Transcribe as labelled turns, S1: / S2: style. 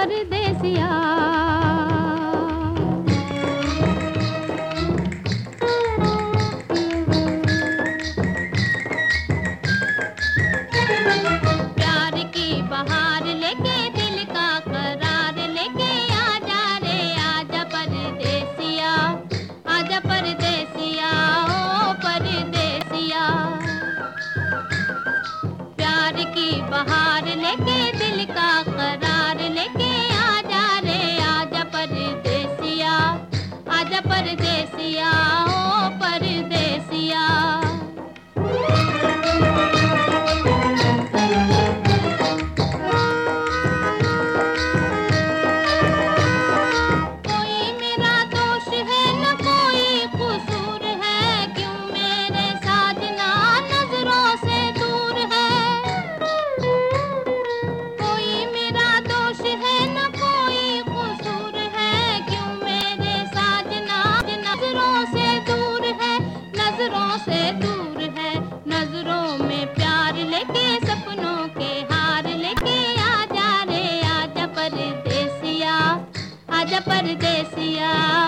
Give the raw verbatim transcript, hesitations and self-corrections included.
S1: परदेसिया। प्यार की बहार लेके दिल का करार लेके आजा रे आजा परदेसिया, आजा परदेसिया ओ परदेसिया। प्यार की बहार लेके दिल का करार लेके आजा रे आजा परदेसिया, आजा परदेसिया ओ परदेसिया। कोई मेरा दोष है न कोई कसूर है, क्यों मेरे साजना नजरों से दूर है। कोई मेरा दोष है न कोई कसूर है, क्यों मेरे साजना नजरों से दूर है, नजरों से दूर है। नजरों में प्यार लेके सपनों के हार लेके आजा रे आजा परदेसिया, आजा परदेसिया।